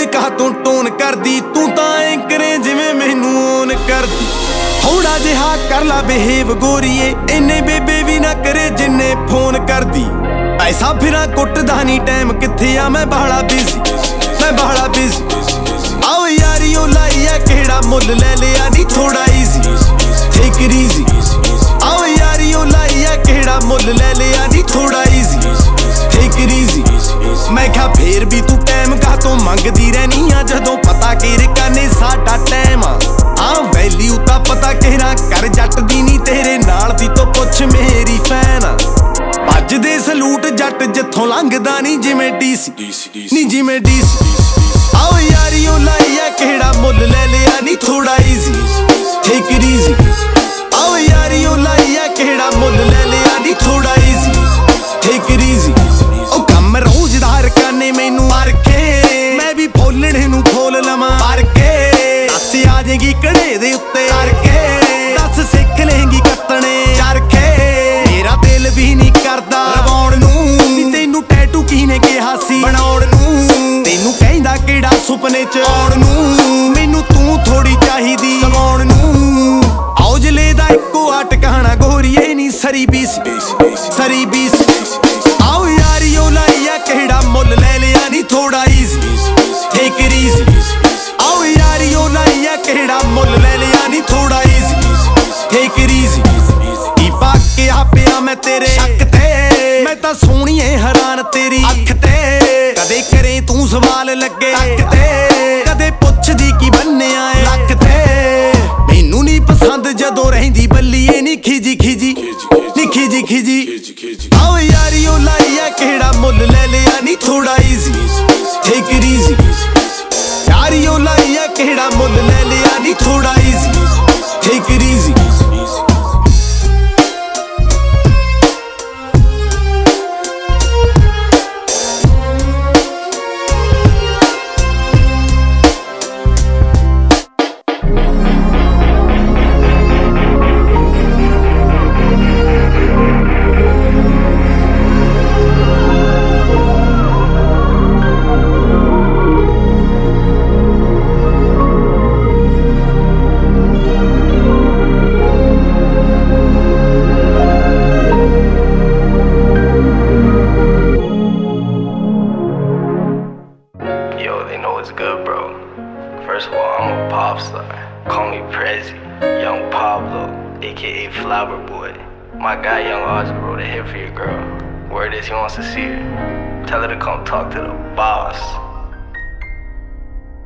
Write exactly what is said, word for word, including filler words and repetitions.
ਕਹਾ ਤੂੰ ਟੋਨ ਕਰਦੀ ਤੂੰ ਤਾਂ ਐ ਕਰੇ ਜਿਵੇਂ ਮੈਨੂੰ ਓਨ ਕਰਦੀ ਥੋੜਾ ਜਿਹਾ ਕਰ ਲਾ ਬਿਹੇਵ ਗੋਰੀਏ ਇੰਨੇ ਬੇਬੇ ਵੀ ਨਾ ਕਰੇ ਜਿੰਨੇ ਫੋਨ ਕਰਦੀ ਐਸਾ ਫਿਰਾਂ ਕੁੱਟਦਾ ਨਹੀਂ ਟਾਈਮ ਕਿੱਥੇ ਆ ਮੈਂ ਬਾਹਲਾ ਬਿਜ਼ੀ ਮੈਂ ਬਾਹਲਾ ਬਿਜ਼ੀ ਆਓ ਯਾਰੀ ਉਹ ਲਾਈ ਆ ਕਿਹੜਾ ਮੁੱਲ ਲੈ ਲਿਆ ਨੀ ਥੋੜਾ ਈਜ਼ੀ ਟੇਕ ਇਟ ਈਜ਼ੀ ਆਓ ਯਾਰੀ ਉਹ ਲਾਈ ਆ ਕਿਹੜਾ ਮੁੱਲ ਲੈ ਲਿਆ ਨੀ ਥੋੜਾ ਈਜ਼ੀ ਟੇਕ ਇਟ ਈਜ਼ੀ ਮੈਂ ਕਿਹਾ ਫੇਰ ਵੀ ਤੂੰ ਟਾਈਮ ਕਾਹਤੋਂ ਮੰਗਦੀ ਰਹਿਨੀ ਆ ਜਦੋਂ ਪਤਾ ਕਿਰਕਾ ਨੇ ਸਾਡਾ ਟਾਈਮ ਆ ਹਾਂ ਵੈਲਿਊ ਤਾਂ ਪਤਾ ਕਿਹੜਾ ਕਰ ਜੱਟ ਦੀ ਨੀ ਤੇਰੇ ਨਾਲ ਦੀ ਤੋਂ ਪੁੱਛ ਮੇਰੀ ਫੈਨ ਆ ਭੱਜਦੇ ਸਲੂਟ ਜੱਟ ਜਿੱਥੋਂ ਲੰਘਦਾ ਨੀ ਜਿਵੇਂ ਡੀਸੀ ਨੀ ਜਿਵੇਂ ਡੀਸੀ ਆਓ ਯਾਰੀ ਉਹ ਲਾਈ ਆ ਕਿਹੜਾ ਮੁੱਲ ਲੈ ਲਿਆ ਨੀ ਥੋੜਾ ਈਜ਼ੀ ਟੇਕ ਇਟ ਈਜ਼ੀ ਆਓ ਯਾਰੀ ਉਹ ਲਾਈ ਆ ਕਿਹੜਾ ਮੁੱਲ ਲੈ ਲਿਆ ਨੀ ਥੋੜਾ ਈਜ਼ੀ ਟੇਕ ਇਟ ਈਜ਼ੀ ਉਹ ਕੰਮ ਰੋਜ਼ ਦਾ ਰਕਾਨੇ ਮੈਨੂੰ ਮਾਰ ਕੇ ਮੈਂ ਵੀ ਫੋਲਣੇ ਨੂੰ ਫੋਲ ਲਵਾਂ ਮਾਰ ਕੇ ਦੱਸ ਆ ਜੇਗੀ ਕੜੇ ਦੇ ਉੱਤੇ ਕਰਕੇ ਦੱਸ ਸਿੱਖ ਲੇਂਗੀ ਕੱਤਣੇ ਚਰਖੇ ਮੇਰਾ ਦਿਲ ਵੀ ਨਹੀਂ ਕਰਦਾ ਰਵਾਉਣ ਨੂੰ ਨੀ ਤੈਨੂੰ ਟੈਟੂ ਕਿਹਨੇ ਕਿਹਾ ਸੀ ਬਣਾਉਣ ਨੂੰ ਤੈਨੂੰ ਕਹਿੰਦਾ ਕਿਹੜਾ ਸੁਪਨੇ ਚ ਆਉਣ ਨੂੰ ਮੈਨੂੰ ਤੂੰ ਥੋੜੀ ਚਾਹੀਦੀ ਸਵਾਉਣ ਨੂੰ ਔਜਲੇ ਦਾ ਇੱਕੋ ਆ ਟਿਕਾਣਾ ਗੋਰੀਏ ਨੀ ਸਰੀ ਬੀਸ ਸਰੀ ਬੀਸ ਆਓ ਯਾਰੀ ਉਹ ਲਾਈ ਆ ਕਿਹੜਾ ਮੁੱਲ ਲੈ ਲਿਆ ਨੀ ਥੋੜਾ ਈਜ਼ੀ ਟੇਕ ਇਟ ਈਜ਼ੀ ਆਓ ਯਾਰੀ ਉਹ ਲਾਈ ਆ ਕਿਹੜਾ ਮੁੱਲ ਲੈ ਲਿਆ ਨੀ ਥੋੜਾ ਈਜ਼ੀ ਟੇਕ ਇਟ ਈਜ਼ੀ ਕੀ ਪਾ ਕੇ ਆ ਪਿਆ ਮੈਂ ਤੇਰੇ ਸ਼ੱਕ ਤੇ ਮੈਂ ਤਾਂ ਸੋਹਣੀਏ ਹੈਰਾਨ ਤੇਰੀ ਅੱਖ ਤੇ ਕਦੇ ਕਰੇ ਤੂੰ ਸਵਾਲ ਲੱਗੇ ਅੱਖ ਤੇ ਕਦੇ ਪੁੱਛਦੀ ਕੀ ਬੰਨਿਆ ਏ ਲੱਕ ਤੇ ਮੈਨੂੰ ਨਹੀਂ ਪਸੰਦ ਜਦੋਂ ਰਹਿੰਦੀ ਬੱਲੀਏ ਨੀ ਖਿਜੀ ਖਿਜੀ ਨੀ ਖਿਜੀ ਖਿਜੀ ਆਓ ਯਾਰੀ ਉਹ ਲਾਈ ਆ ਕਿਹੜਾ ਮੁੱਲ ਲੈ ਲਿਆ ਨੀ ਥੋੜਾ ਈਜ਼ੀ ਟੇਕ ਇਟ ਈਜ਼ੀ ਯਾਰੀ ਉਹ ਲਾਈ ਆ ਕਿਹੜਾ ਮੁੱਲ ਲੈ ਲਿਆ ਨੀ ਥੋੜਾ easy take it easy What's good, bro? First of all, I'm a pop star. Call me Prezi, Young Pablo, aka Flower Boy. My guy Young Audrey wrote a hit for your girl. Word is he wants to see her. Tell her to come talk to the boss.